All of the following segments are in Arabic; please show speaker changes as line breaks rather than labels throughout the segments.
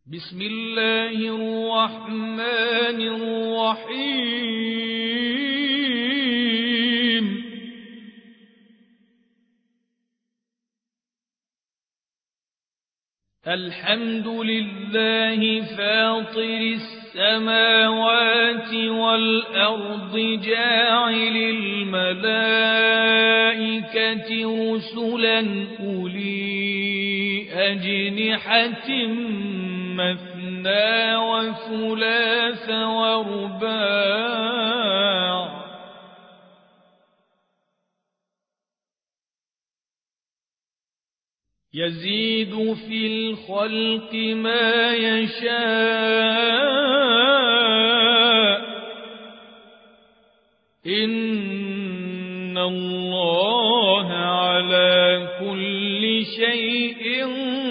بسم الله الرحمن الرحيم الحمد لله فاطر السماوات والأرض جاعل الملائكة رسلا أولي أجنحة مثنى وثلاث ورباع يزيد في الخلق ما يشاء إن الله على كل شيء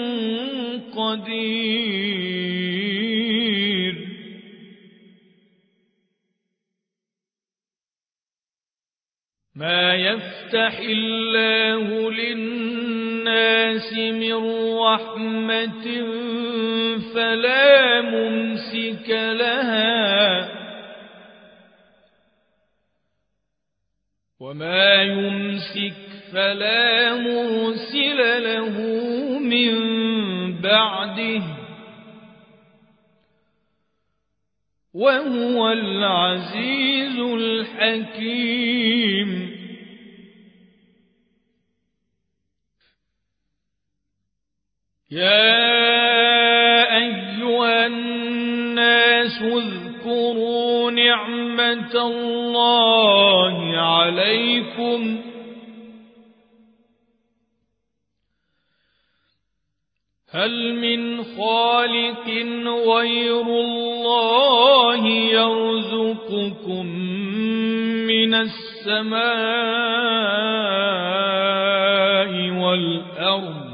قدير ما يفتح الله للناس من رحمة فلا ممسك لها وما يمسك فلا مرسل له من بعده وهو العزيز الحكيم يا أيها الناس اذكروا نعمة الله عليكم هل من خالق غير الله يرزقكم من السماء والأرض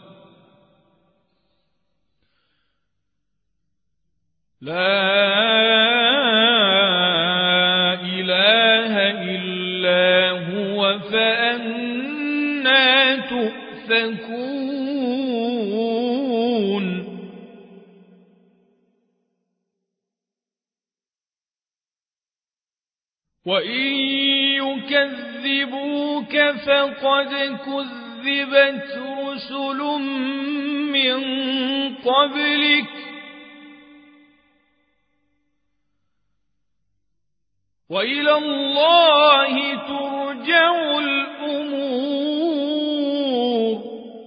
لا إله إلا هو فأنى تؤفكون وإن يكذبوك فقد كذبت رسل من قبلك وإلى الله ترجع الأمور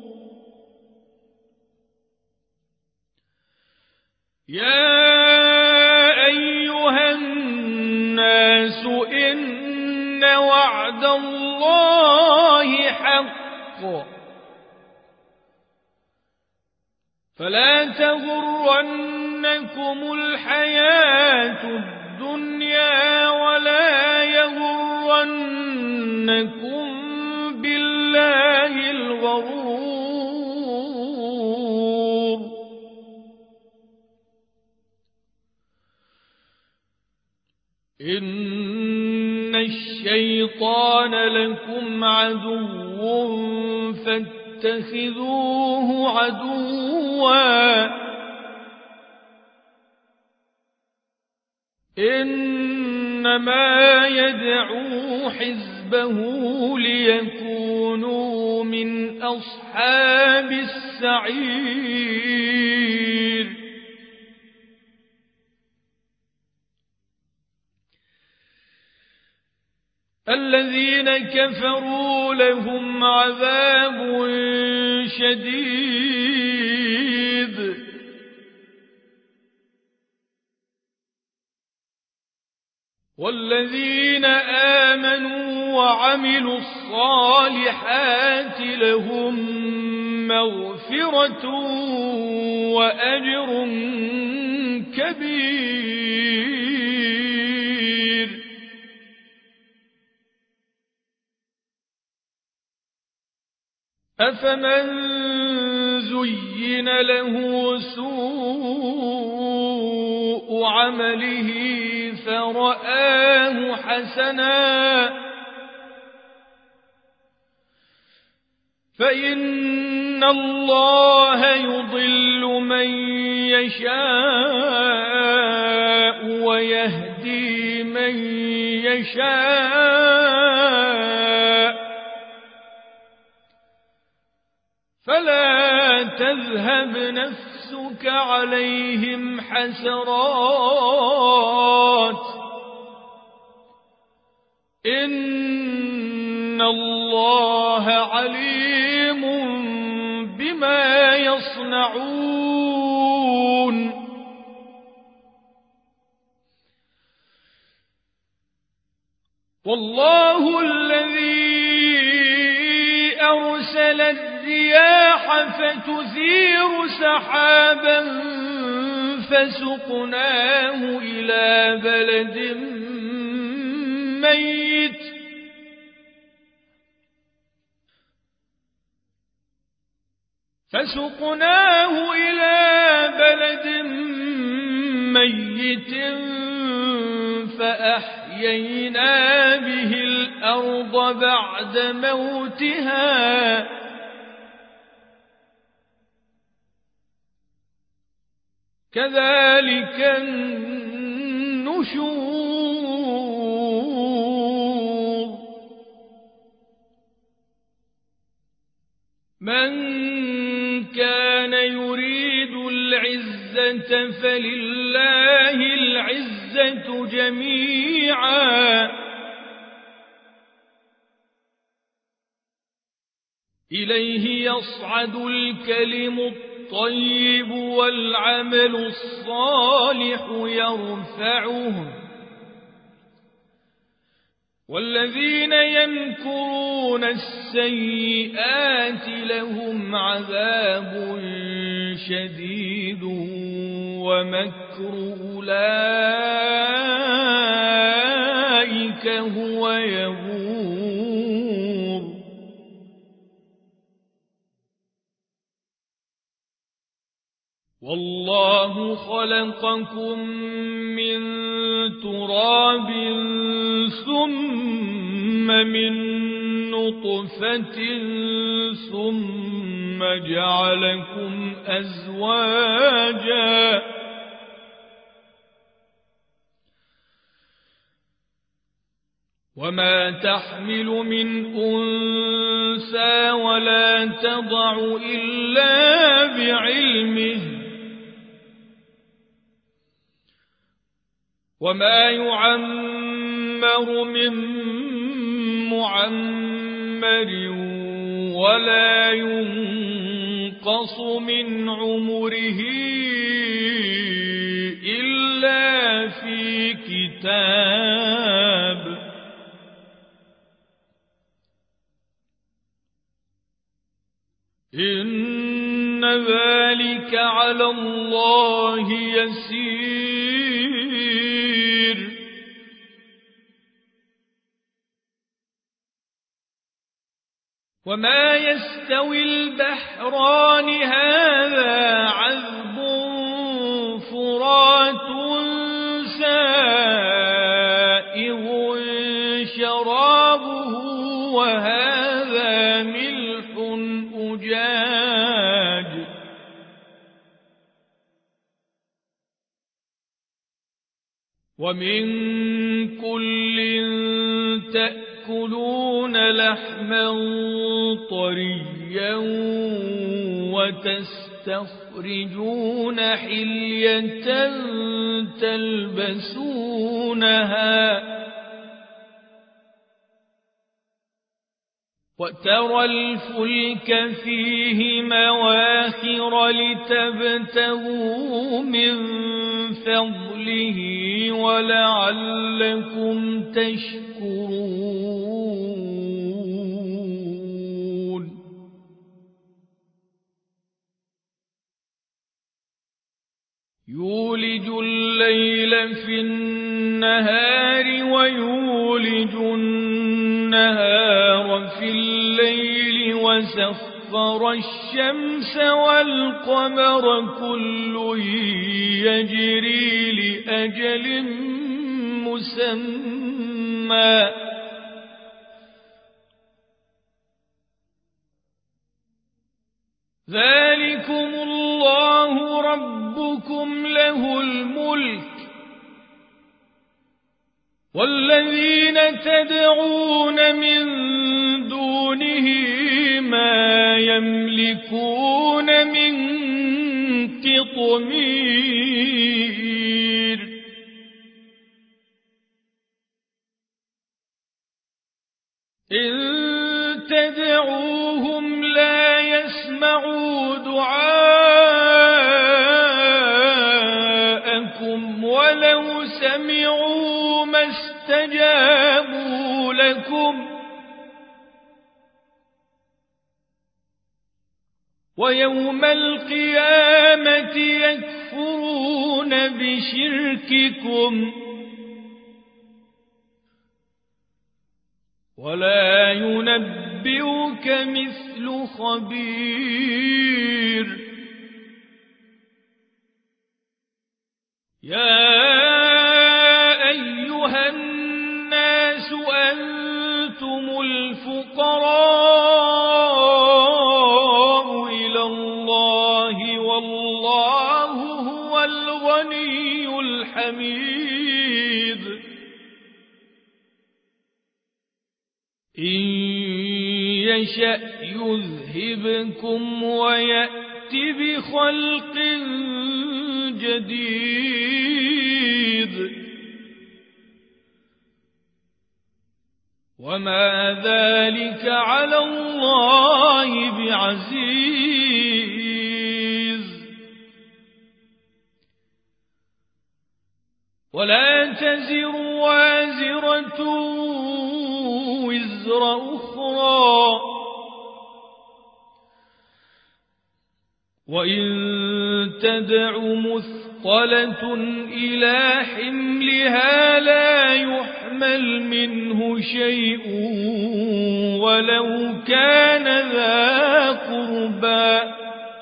يا أيها الناس إن وعد الله حق فلا تغرنكم الحياة الدنيا ولا يغرنكم بالله الغرور إن الشيطان لكم عدو فاتخذوه عدوا إنما يدعو حزبه ليكونوا من أصحاب السعير الذين كفروا لهم عذاب شديد والذين آمنوا وعملوا الصالحات لهم مغفرة وأجر كبير أفمن زين له سوء عمله فرآه حسنا فإن الله يضل من يشاء ويهدي من يشاء فلا تذهب نفسك عليهم حسرات إن الله عليم بما يصنعون والله الذي أرسل الرياح فتثير سحابا فسقناه إلى بلد ميت فأحيينا به الأرض بعد موتها كذلك النشور من كان يريد العزة فلله العزة جميعا إليه يصعد الكلم الطيب والعمل الصالح يرفعه والذين يمكرون السيئات لهم عذاب شديد ومكر أولئك هو يبور والله خلقكم من تراب ثم من نطفة ثم جعلكم أزواجا وما تحمل من أنثى ولا تضع إلا بعلمه وما يعمر من معمر ولا ينقص من عمره إلا في كتاب إن ذلك على الله يسير وما يستوي البحران هذا عذب فرات سائغ شرابه وهذا ملح أجاج ومن كل تأكلون لحما طريا وتستخرجون حلية تلبسونها وترى الفلك فيه مواخر لتبتغوا من فضله ولعلكم تشكرون يولج الليل في النهار ويولج النهار في الليل وسخر الشمس والقمر كل يجري لأجل مسمى ذلكم الله ربكم له الملك والذين تدعون من دونه ما يملكون من قطمير إن تدعوهم لا يسمعوا دعاءكم ولو سمعوا ما استجابوا لكم ويوم القيامة يكفرون بشرككم ولا ينبئك مثل خبير يا أيها الناس أنتم الفقراء إلى الله والله هو الغني الحميد إن يشأ يذهبكم ويأت بخلق جديد وما ذلك على الله بعزيز ولا تزر وازرة وزر أخرى وإن تدع مثقلة إلى حملها لا يحمل منه شيء ولو كان ذا قربى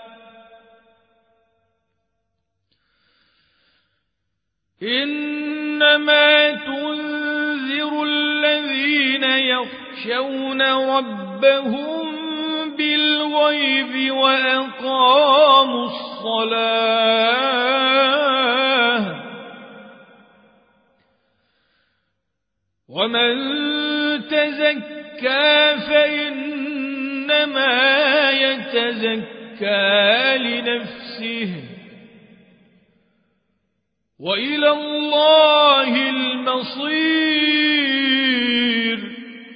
إنما تنذر الذين يخشون ربهم بالغيب وأقاموا الصلاة ومن تزكى فإنما يتزكى لنفسه وإلى الله المصير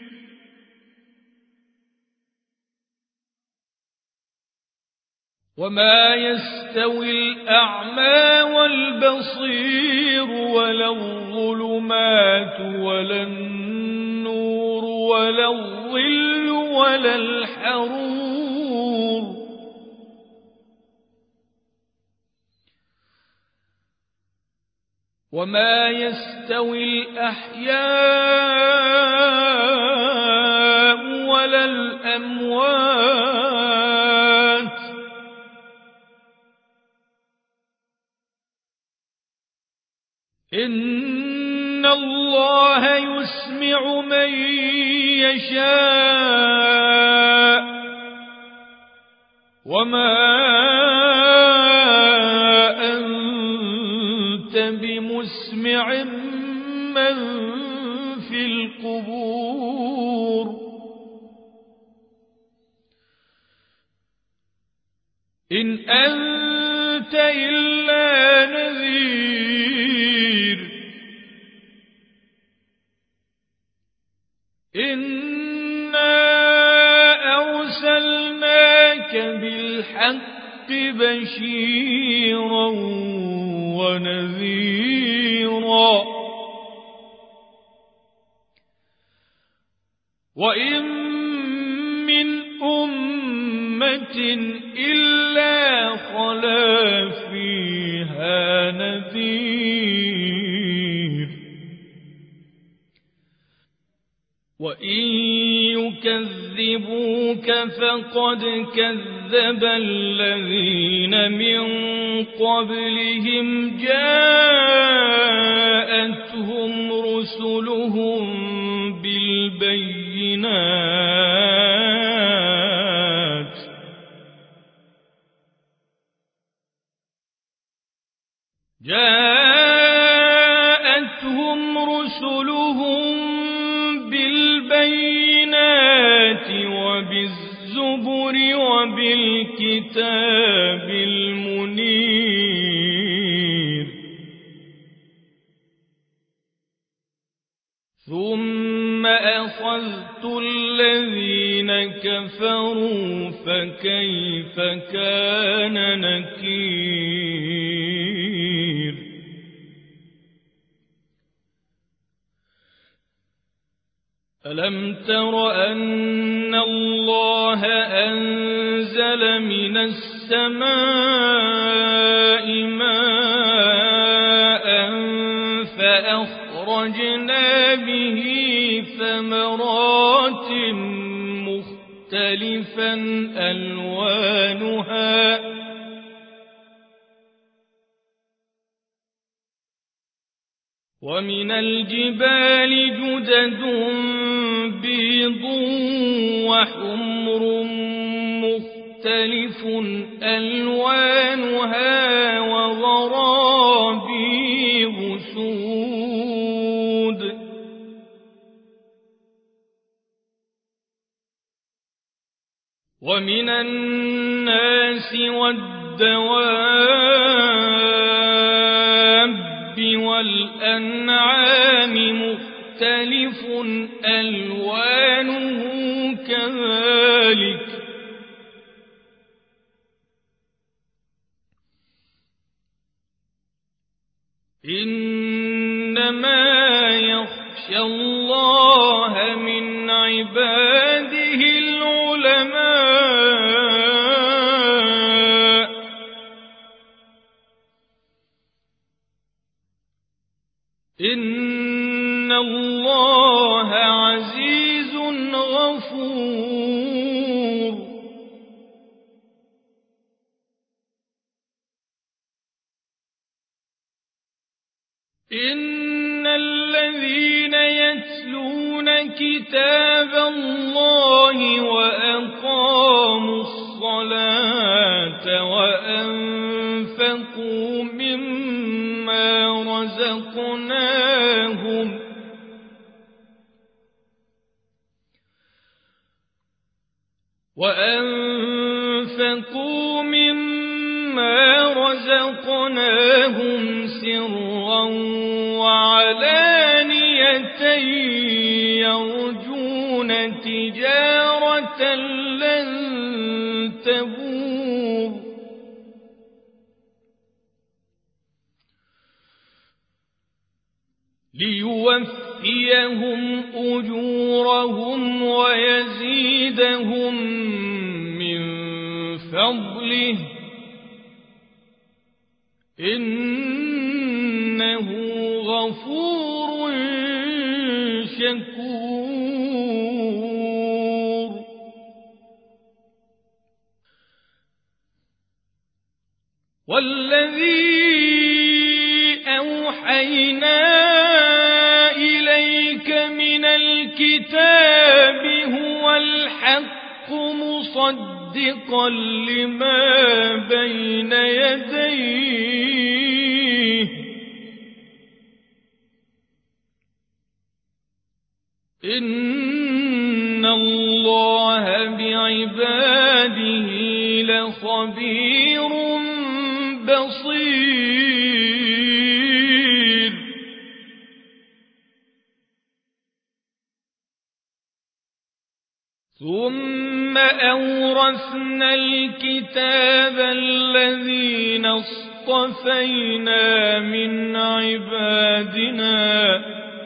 وما يستوي الأعمى والبصير ولا الظلمات ولا النور ولا الظل ولا الحرور وما يستوي الأحياء ولا الأموات إن الله يسمع من يشاء وما أنت بمسمع من في القبور إن أنت إلا نذير إنا أرسلناك بالحق بشيرا ونذيرا وإن من أمة إلا خلا فيها نذير وإن يكذبوك فقد كذب الذين من قبلهم جاءتهم رسلهم بالبينات جاءتهم رسلهم بالبينات وبالزبر وبالكتاب المنير ثم أخذت الذين كفروا فكيف كان نكير ألم تر أن الله أنزل من السماء ماء فأخرجنا به ثمرات مختلفا ألوانها ومن الجبال جدد بيض وحمر مختلف ألوانها وغرابيب سود ومن الناس والدواب والأنعام مختلف ألوانه كذلك إنما يخشى الله من عباده العلماء إن الله عزيز غفور إن الذين يتلون كتاب الله وأقاموا الصلاة وأنفقوا مما رزقناهم سرا وعلانية يرجون تجارة لن تبور ليوفيهم أجورهم ويزيدهم من فضله إنه غفور شكور والذي أوحينا إليك من الكتاب هو الحق مصدقا لما بين يديه إن الله بعباده لخبير بصير ثم أورثنا الكتاب الذين اصطفينا من عبادنا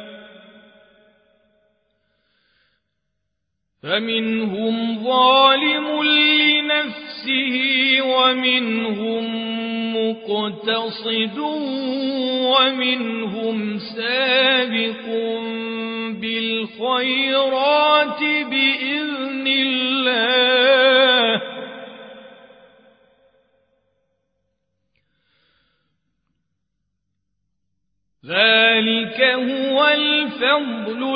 فمنهم ظالم لنفسه ومنهم مقتصد ومنهم سابق بالخيرات بإذن الله ذلك هو الفضل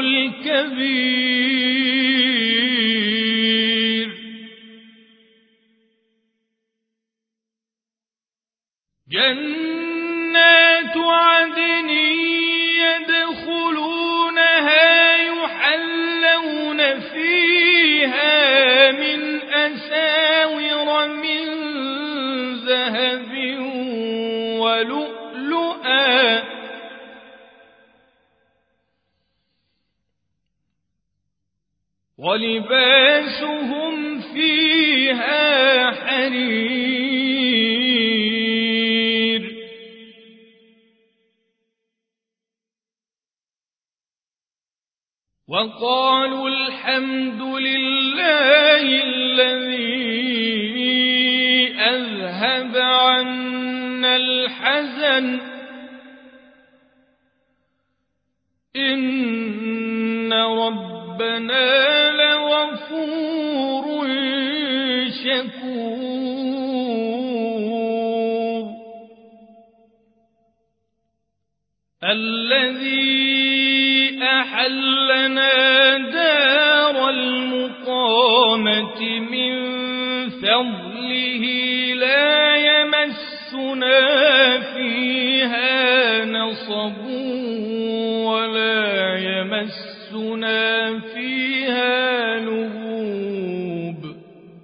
الكبير جنات عدن يدخلونها يحلون فيها من أساور من ذهب ولؤلؤا ولباسهم فيها حرير وقالوا الحمد لله الذي أذهب عنا الحزن إن ربنا لغفور شكور الذي أحلنا دار المقامة من فضله لا يمسنا فيها نصب ولا يمسنا فيها لغوب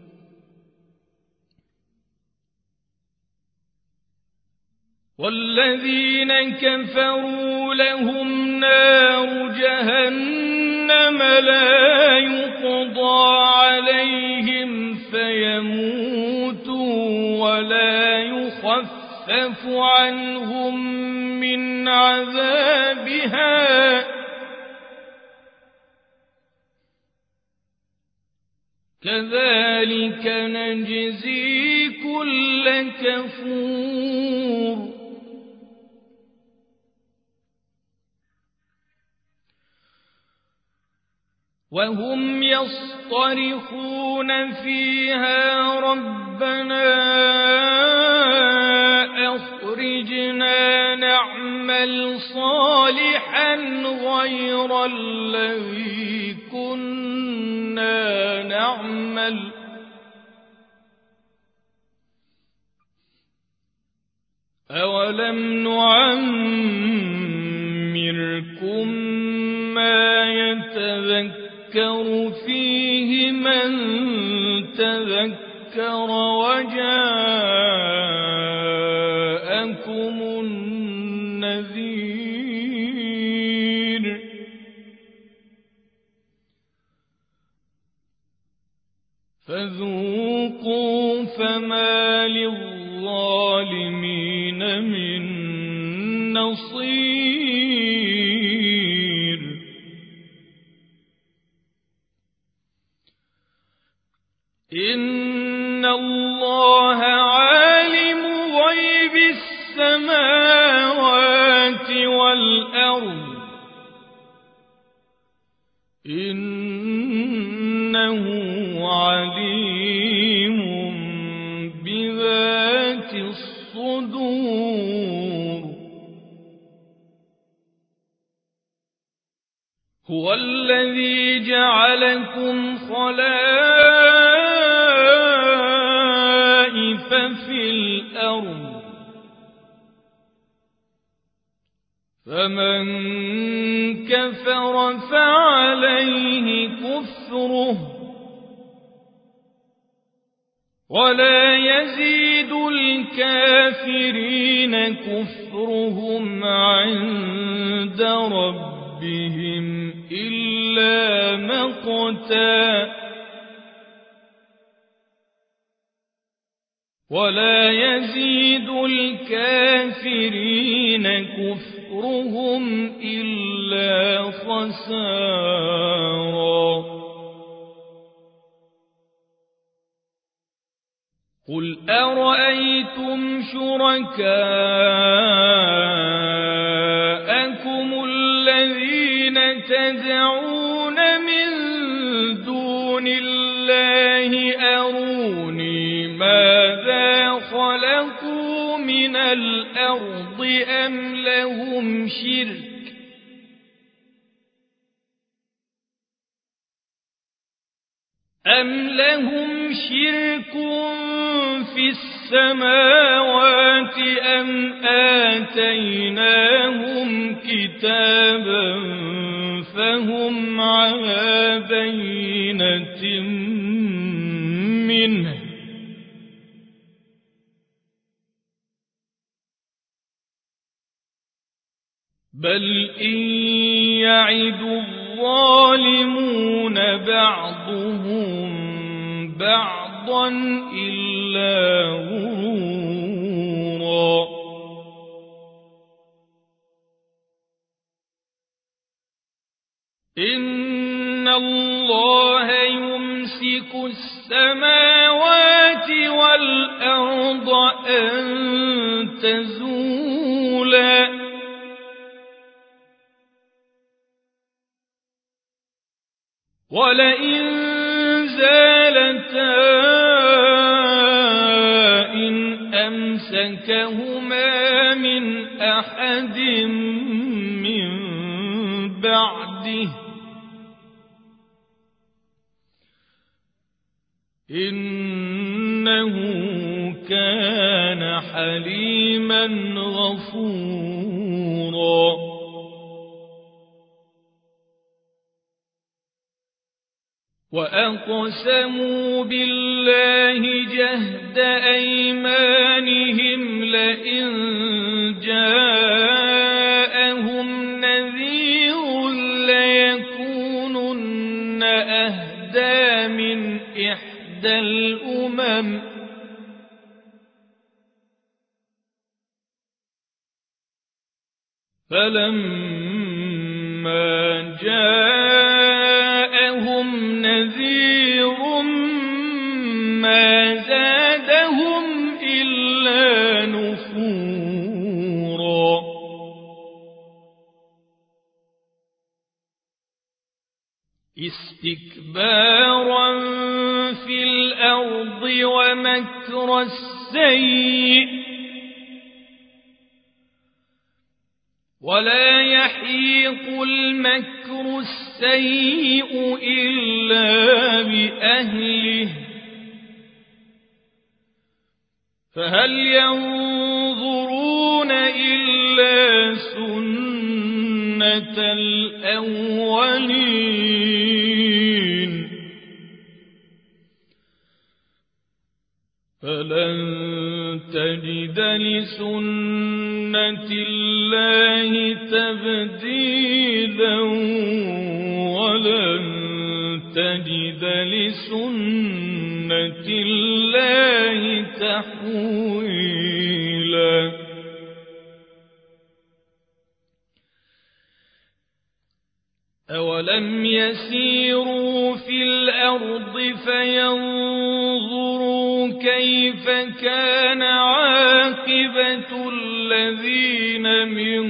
والذين كفروا لهم نار جهنم لا يقضى عليهم فيموتوا ولا يخفف عنهم من عذابها كذلك نجزي كل كفور وهم يصطرخون فيها ربنا أخرجنا نعمل صالحا غير الذي كنا نعمل أولم نعمركم ما يتذكر فيه من تذكر وجاءكم النذير فذوقوا فما للظالمين من نصير إن الله عالم غيب السماوات والأرض إنه عليم بذات الصدور هو الذي جعلكم خلائف في الأرض فمن كفر فعليه كفره ولا يزيد الكافرين كفرهم عند ربهم إلا مقتا ولا يزيد الكافرين كفرهم إلا خسارا قل أرأيتم شركاءكم الذين تدعون من دون الله أروني ماذا خلقوا من الأرض أم لهم شرك في السماء السماوات أم آتيناهم كتابا فهم على بينة منه بل إن يعد الظالمون بعضهم بعضا إلا غرورا إن الله يمسك السماوات والأرض أن تزولا ولئن زالتا إن أمسكهما من أحد من بعده إنه كان حليما غفورا وأقسموا بالله جهد أيمانهم لئن جاءهم نذير ليكونن أهدى من إحدى الأمم فلما جاءهم نذير ما زادهم إلا نفورا استكبارا في الأرض ومكر السيء ولا يحيق المكر السيء إلا بأهله فهل ينظرون إلا سنة الأولين فلن تجد لسنة الله تبديلا ولن تجد لسنة الله تحويلا أولم يسيروا في الأرض فينظروا كيف كان عاقبة الذين من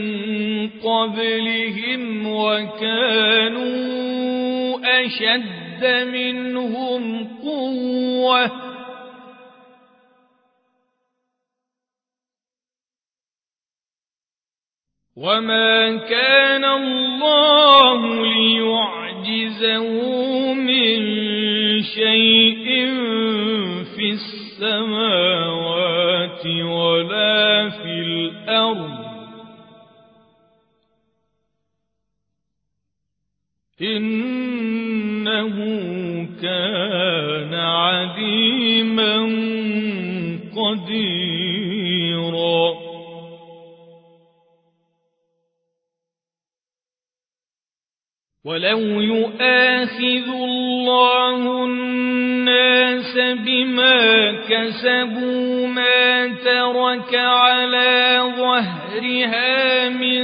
قبلهم وكانوا أشد منهم قوة وما كان الله ليعجزه من شيء في السماوات ولا في الأرض إنه كان عليما قديرا ولو يؤاخذ الله الناس بما كسبوا ما ترك على ظهرها من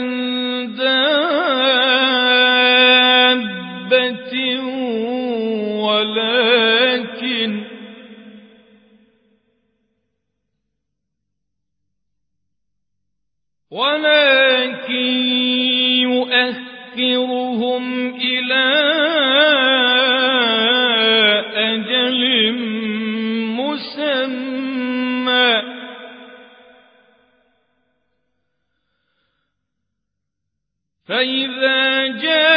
دابة ولكن يؤخرهم إلى أجل مسمى فإذا جاء